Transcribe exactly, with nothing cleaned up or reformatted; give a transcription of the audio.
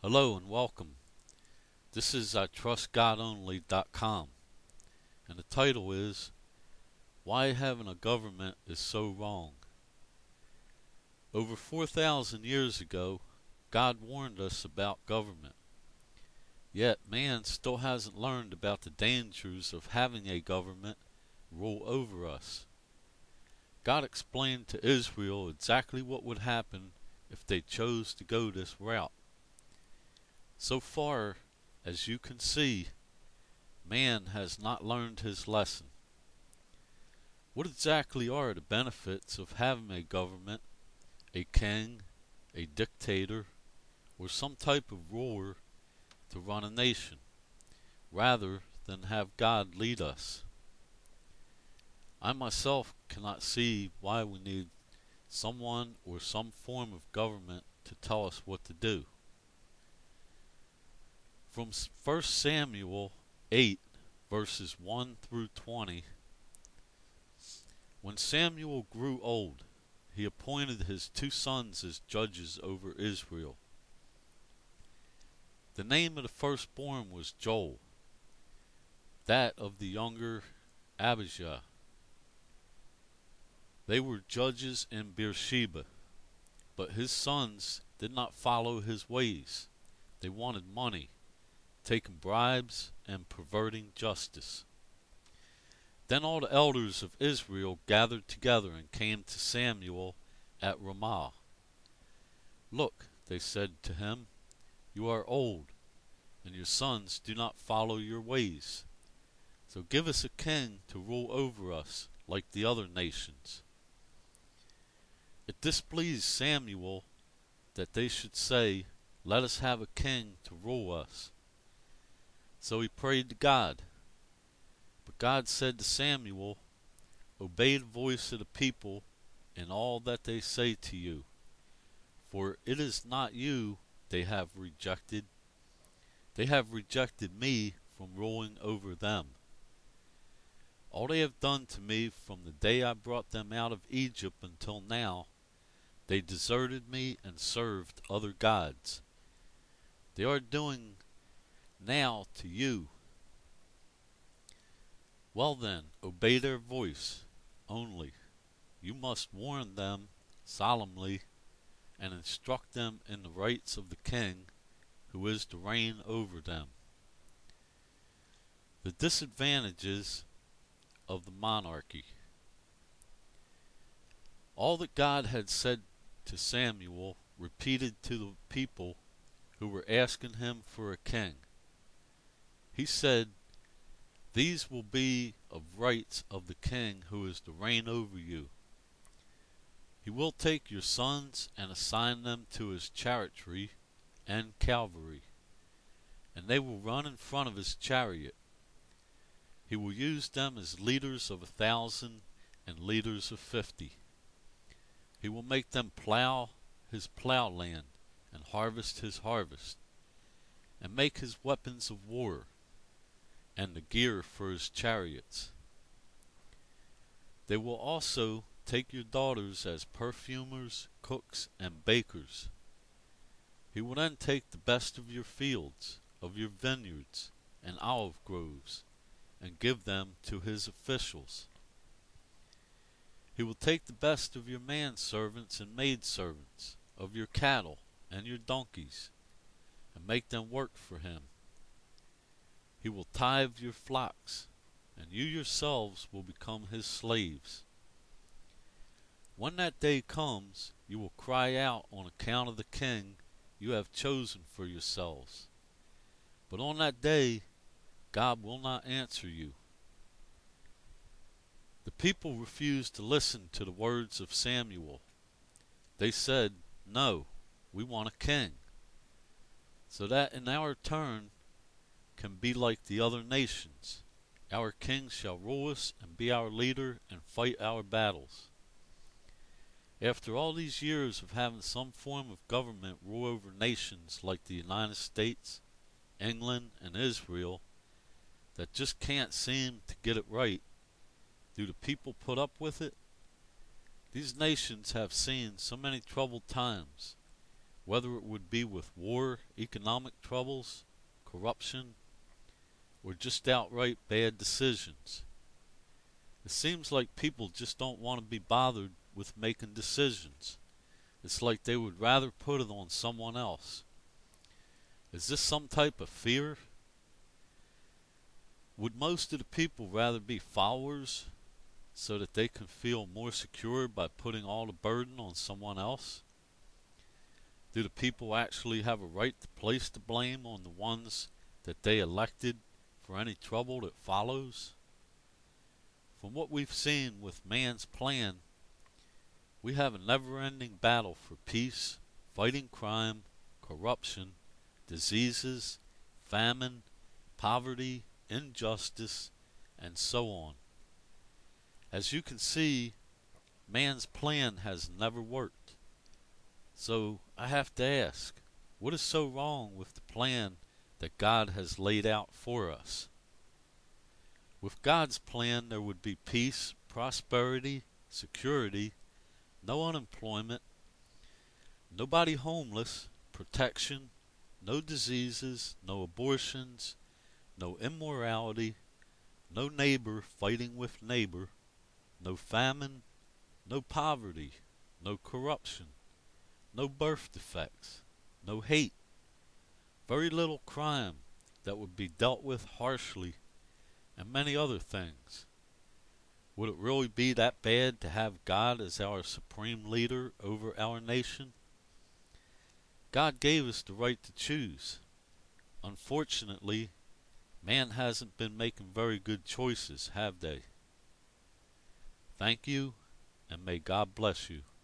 Hello and welcome. This is I Trust God Only dot com, and the title is Why Having a Government is So Wrong. Over four thousand years ago, God warned us about government. Yet man still hasn't learned about the dangers of having a government rule over us. God explained to Israel exactly what would happen if they chose to go this route. So far, as you can see, man has not learned his lesson. What exactly are the benefits of having a government, a king, a dictator, or some type of ruler to run a nation, rather than have God lead us? I myself cannot see why we need someone or some form of government to tell us what to do. From First Samuel eight, verses one through twenty, when Samuel grew old, he appointed his two sons as judges over Israel. The name of the firstborn was Joel, that of the younger Abijah. They were judges in Beersheba, but his sons did not follow his ways. They wanted money, taking bribes, and perverting justice. Then all the elders of Israel gathered together and came to Samuel at Ramah. "Look," they said to him, "you are old, and your sons do not follow your ways. So give us a king to rule over us like the other nations." It displeased Samuel that they should say, "Let us have a king to rule us." So he prayed to God. But God said to Samuel, "Obey the voice of the people in all that they say to you, for it is not you they have rejected. They have rejected me from ruling over them. All they have done to me from the day I brought them out of Egypt until now, they deserted me and served other gods. They are doing now to you. Well then, obey their voice only. You must warn them solemnly and instruct them in the rights of the king who is to reign over them." The disadvantages of the monarchy. All that God had said to Samuel repeated to the people who were asking him for a king. He said, "These will be of rights of the king who is to reign over you. He will take your sons and assign them to his chariotry and cavalry, and they will run in front of his chariot. He will use them as leaders of a thousand and leaders of fifty. He will make them plow his plowland and harvest his harvest, and make his weapons of war and the gear for his chariots. They will also take your daughters as perfumers, cooks, and bakers. He will then take the best of your fields, of your vineyards, and olive groves, and give them to his officials. He will take the best of your manservants and maidservants, of your cattle and your donkeys, and make them work for him. He will tithe your flocks, and you yourselves will become his slaves. When that day comes, you will cry out on account of the king you have chosen for yourselves. But on that day, God will not answer you." The people refused to listen to the words of Samuel. They said, "No, we want a king, so that in our turn can be like the other nations. Our king shall rule us and be our leader and fight our battles." After all these years of having some form of government rule over nations like the United States, England, and Israel that just can't seem to get it right, do the people put up with it? These nations have seen so many troubled times. whether it would be with war, economic troubles, corruption, or just outright bad decisions. It seems like people just don't want to be bothered with making decisions. It's like they would rather put it on someone else. Is this some type of fear? Would most of the people rather be followers so that they can feel more secure by putting all the burden on someone else? Do the people actually have a right to place the blame on the ones that they elected for any trouble that follows? From what we've seen with man's plan, we have a never-ending battle for peace, fighting crime, corruption, diseases, famine, poverty, injustice, and so on. As you can see, man's plan has never worked. So I have to ask, what is so wrong with the plan that God has laid out for us? With God's plan, there would be peace, prosperity, security, no unemployment, nobody homeless, protection, no diseases, no abortions, no immorality, no neighbor fighting with neighbor, no famine, no poverty, no corruption, no birth defects, no hate, very little crime that would be dealt with harshly, and many other things. Would it really be that bad to have God as our supreme leader over our nation? God gave us the right to choose. Unfortunately, man hasn't been making very good choices, have they? Thank you, and may God bless you.